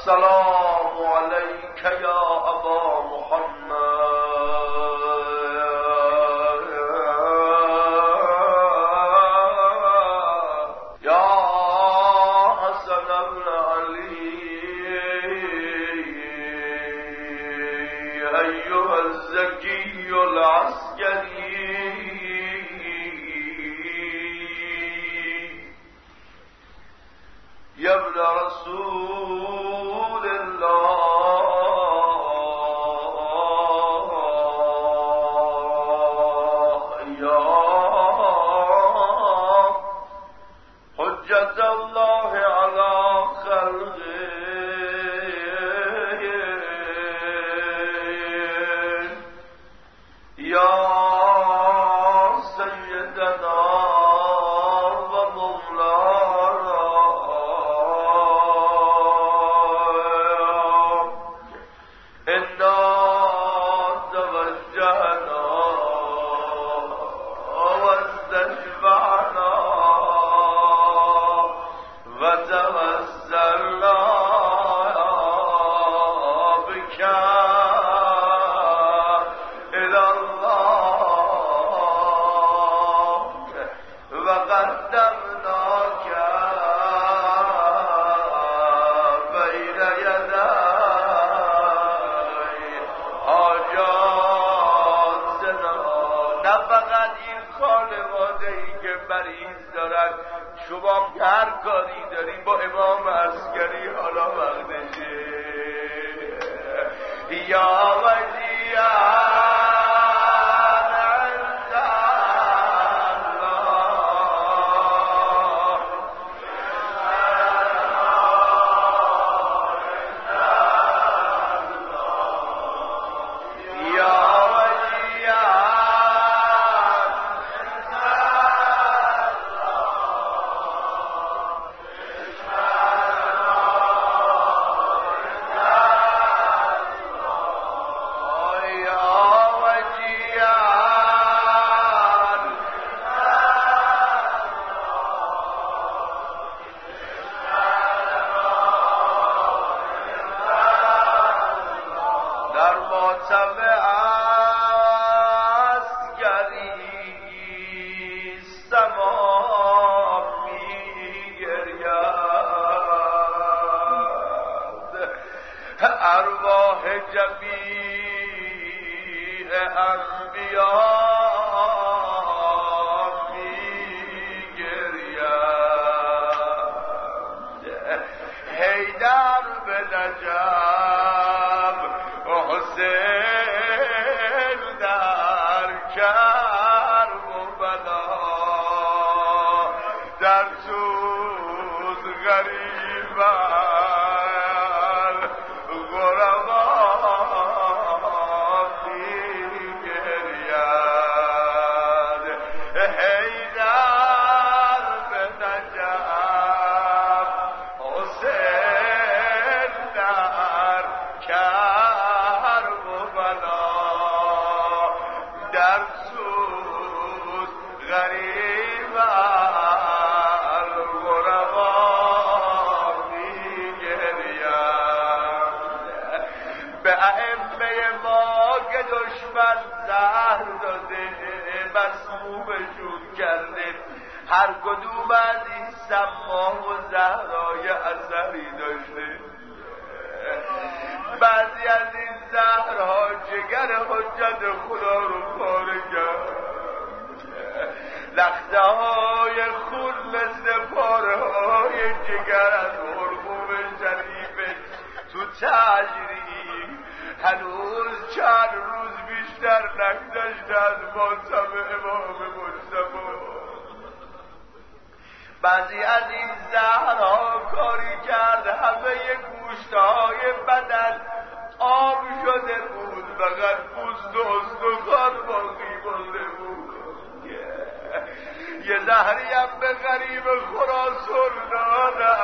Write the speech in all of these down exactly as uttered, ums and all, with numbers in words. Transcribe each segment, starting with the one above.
السلام عليك يا أبا محمد يا حسن بن علي أيها الزكي العسكري يا ابن رسول الله يا حجة الله على خلقه يا سيدنا شما هر کاری داری با امام عسکری حالا وقتشه یا ولیان عند الله یا ارواح جمیع انبیاء میگرید حیدر به نجف حسین در کربلا در سوز غریبان دشمن زهر داده مسمومشون کرده هر کدوم از این سمام و زهرهای اثری داشته بعضی از این زهرها جگر حجت خدا رو پاره کرد لخته های خون مثل پاره های جگر از حلقوم شریفه تو تجریح هنوز چند روز بیشتر نگذشته از ماتم امام مجتبی بعضی از این زهرها کاری کرد همه گوشتهای بدن آب شده بود فقط پوست و استخوان باقی مانده بود یه زهری هم به غریب خراسان دادن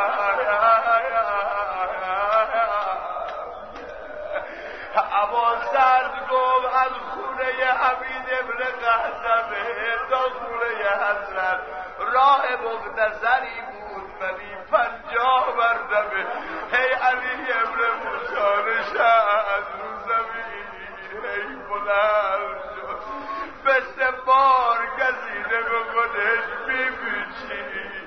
اما سرد گفت از خونه حمید ابن قهزمه تا خونه حضرت راه مختصری بود ولی پنجاه مرتبه هی علی ابن موسی نشست از رو زمین، هی بلند شد به سه بار گزیده به خودش میپیچید.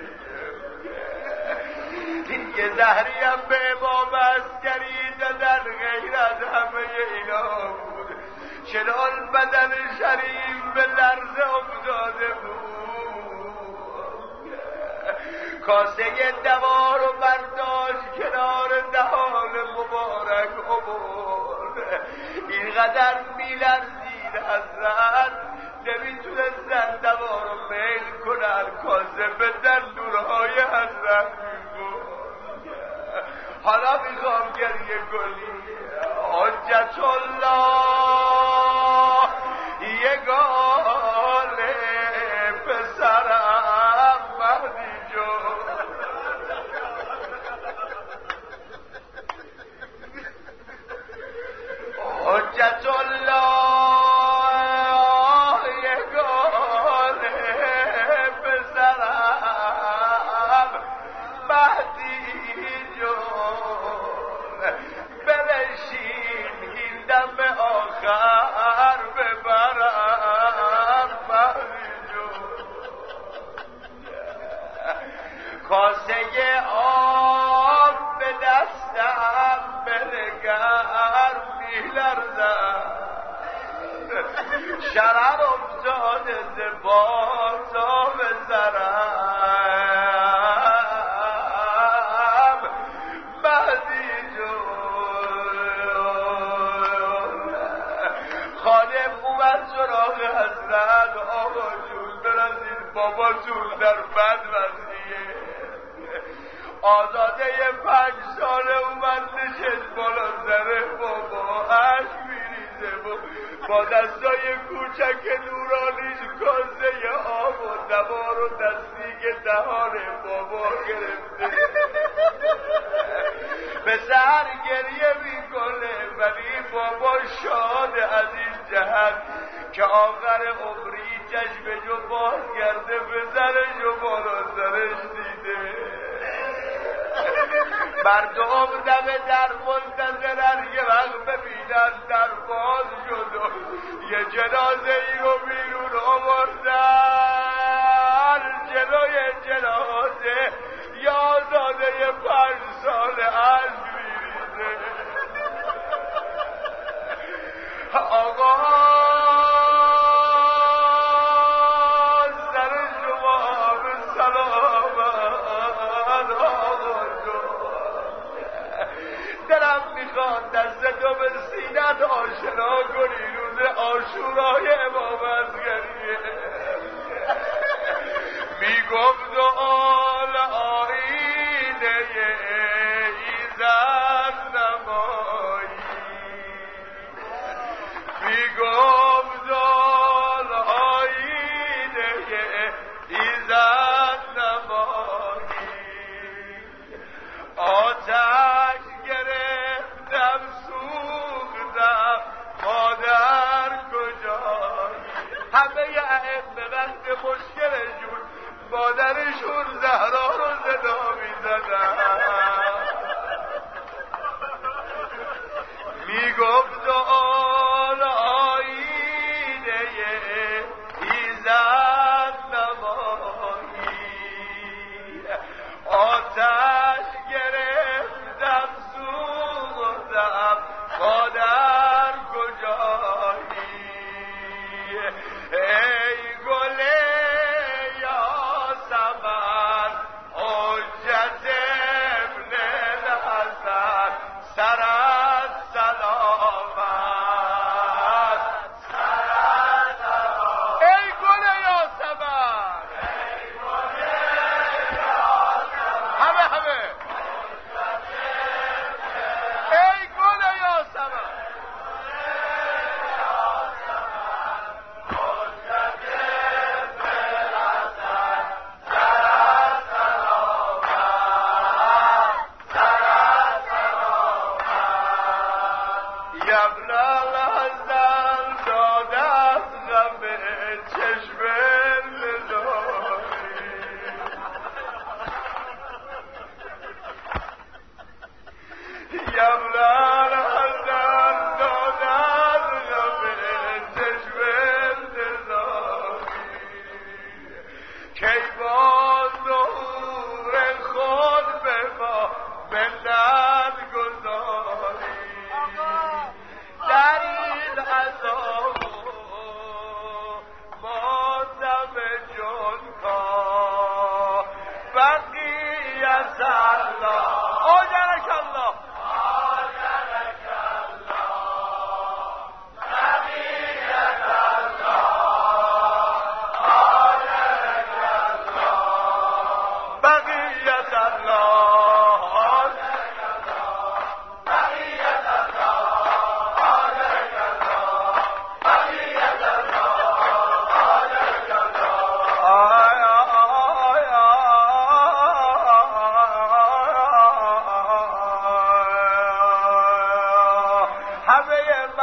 یه زهری هم به امام عسکری دادن غیر از همه اینا بود. چنان بدن شریف به لرزه افتاده بود. کاسه دوا رو برداشت کنار دهان مبارک آورد. اینقدر میلرزید حضرت نمیتونستن دوا رو میل کنن. کاسه به دندونهای حضرت میگفت حالا میخوام گریه کنی. حجت الله یگانه پسرم مهدی جون. حجت الله یگانه پسرم مهدی جون. بنشین این دم آخر ببرم مهدی جون. کاسه آب به دستم بنگر میلرزم. شرر افتاده ز بالا به سرم مهدی جون. خادم اومد سراغ حضرت. آقا جون برسید باباتون در بد وضعیه. آزاده پنج ساله اومد نشست بالا سر بابا. اشک میریزه و با دستای کوچک نورانیش کاسه آب و دوا رو دستی که دهان بابا گرفته. به سر گریه میکنه ولی بابا شاد از این جهت که آخر عمری چشمشو باز کرده پسرش و بالا سرش دیده. مردم دم در منتظرن یه وقت ببینن در باز شد و یه جنازه ای رو بیرون آوردن. جلوی جنازه یه آزاده پنج ساله اشک میریزه. آقا سر شما به سلامت. آقا دلم میخواد دستتو به سینت آشنا کنی روز عاشورای امام عسکریه. میگفت و آل آینه ایزد نمایی. میگفت آل آینه ایزد نمایی. آتش گرفتم سوختم مادر کجایی. همه ائمه وقت مشکلشون مادرشون زهرا رو صدا میزدن. میگفت آل آینه ایزد نمایی. آتش گرفتم سوختم مادر کجایی. ای گل یاسمن حجت ابن الحسن سر از سلامت. سر از سلامت. ای گل یاسمن. ای گل یاسمن. همه همه ای گل یاسمن.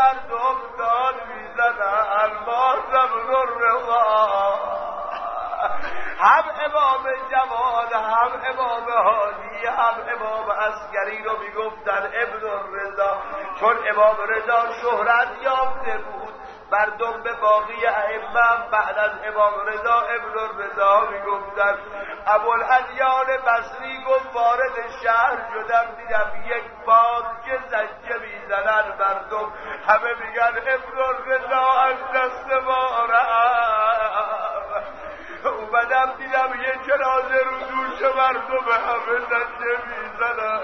مردم داد میزنن بازم رضا هم امام جواد هم امام هادی هم امام عسکری رو میگفتن ابن الرضا، چون امام رضا شهرت یافته بود مردم به باقی ائمه بعد از امام رضا ابن الرضا میگفتن. ابوالادیان بصری گفت وارد شهر شدم دیدم یک بار که زجه میزنن مردم همه میگن ابن الرضا از دست ما رفت. اومدم دیدم یه جنازه رو دوش مردم همه زنده میزنن،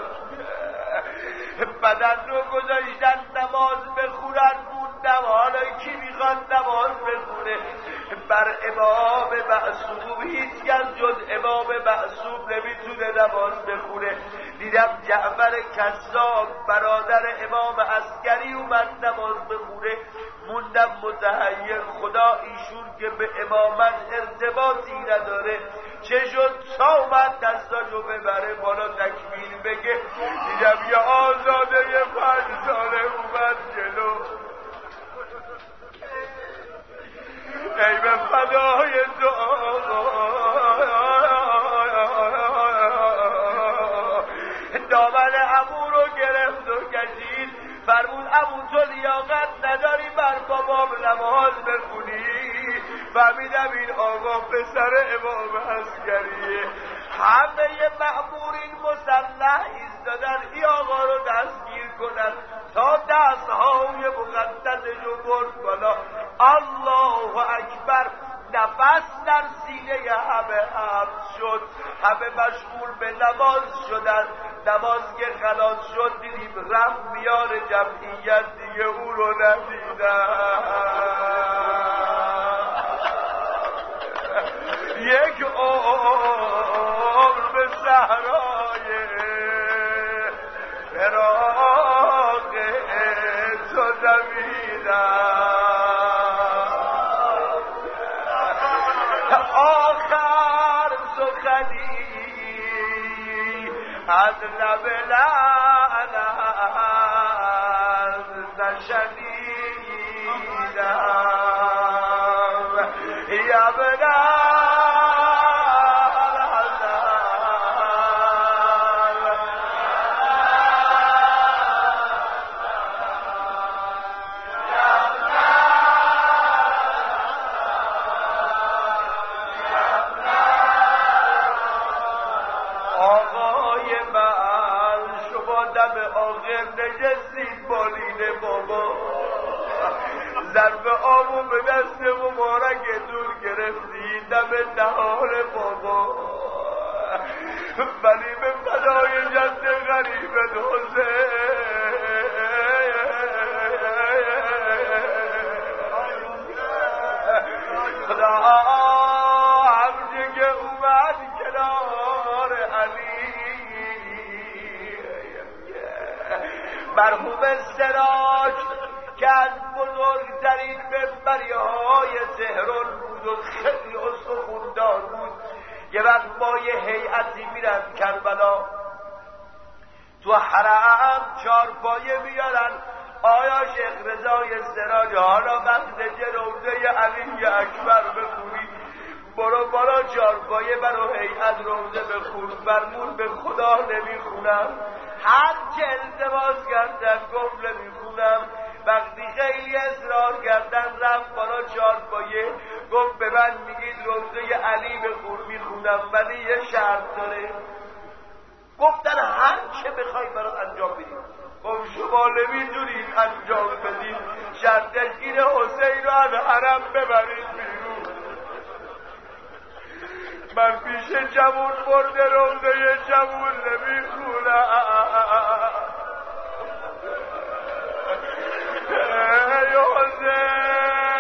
بدن رو گذاشتن نماز بخونن موندم حالا کی میخواد نماز بخونه؟ بر امام معصوم هیچ کس جز امام معصوم نمیتونه نماز بخونه. دیدم جعفر کذاب برادر امام عسکری اومد نماز بخونه، موندم متحیر خدا ایشون که به امامت ارتباطی نداره چه شد تا اومد دستاشو ببره بالا تکمیل بگه. دیدم یه آزاده یه پنج ساله اومد جلو، ای به فدای دعا دامن عمو رو گرفت و کشید، فرمود عمو تو لیاقت نداری بر بابام نماز بخونی؟ فهمیدم این آقا پسر امام عسکریه. همه مأمورین مسلح ایستادن این آقا رو دستگیر کنن تا دستهای مقدسشو برد بالا. الله اکبر، نفس در سینه همه حبس شد، همه مشغول به نماز شدن. نماز که خلاص شد دیدیم رفت میان جمعیت دیگه او رو ندیدن. یک عمر به صحرای فراق تو دویدم، آخر سخنی از لب لعنت نشنیدم. یا بنا نجستید بالینه بابا، ظرف آبو به دست مبارک دور گرفتی دم دهان بابا، ولی به فدای جد غریب حسین خدا همچه که اومد کنار علی مرحوم سراج که از بزرگترین منبری های تهران بود و خیلی استخوندار بود. یه وقت با یه هیئتی میرن کربلا تو حرم چارپایه میارن، آیا شیخ رضای سراج حالا وقت روضه علی اکبر بخونی؟ برو برو چارپایه برو هیئت روضه بخون. فرمون به خدا نمیخونم، هر چه التماس کردن گفت نمیخونم. وقتی خیلی اصرار کردن رفت بالا چارپایه گفت به من میگید روضه علی بخون، میخونم ولی یه شرط داره. گفتن هر چه بخوای برات انجام بدیم. گفت شما نمیتونید انجام بدید، شرطش اینه حسین رو از حرم ببرید بیرون. من پیش جوون برده روضه جوون نمیخونم. ای حسین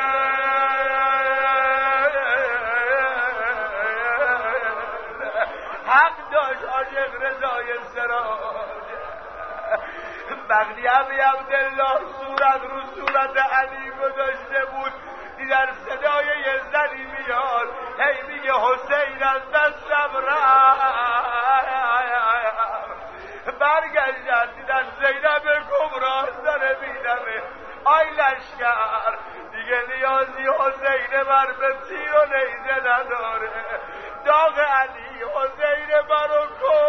حق داشت عاشق رضای سراج. وقتی عمی عبدالله صورت رو صورت علی گذاشته بود دیدن صدای یه زنی میاد هی میگه حسین از دستم رفت. برگشتن دیدن زینب کبرا داره میدمه. آی لشکر دیگه نیازی حسین بر به تیر و نیزه نداره داغ علی حسین برو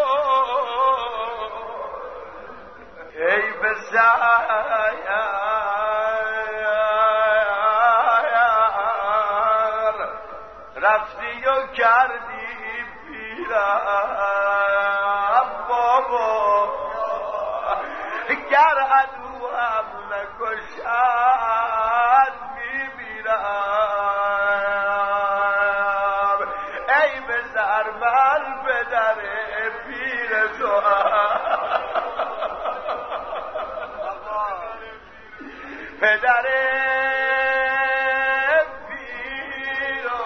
کن ای بسر رفتی و کردی پیرم بابا گر عدو هم نکشد میمیرم ای بزر من پدر پیر تو پدر پیر و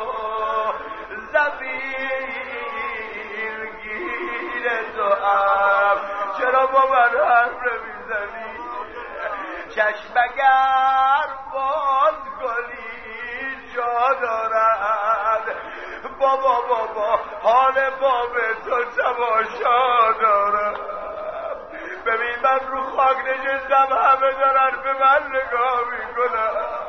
زمینگیر تو هم چرا با من حرف نمیزنی چشم اگر باز کنی جا دارد بابا بابا حال باب تو تماشا دارد ببین من رو خاک نشستم همه دارن به من نگاه میکنن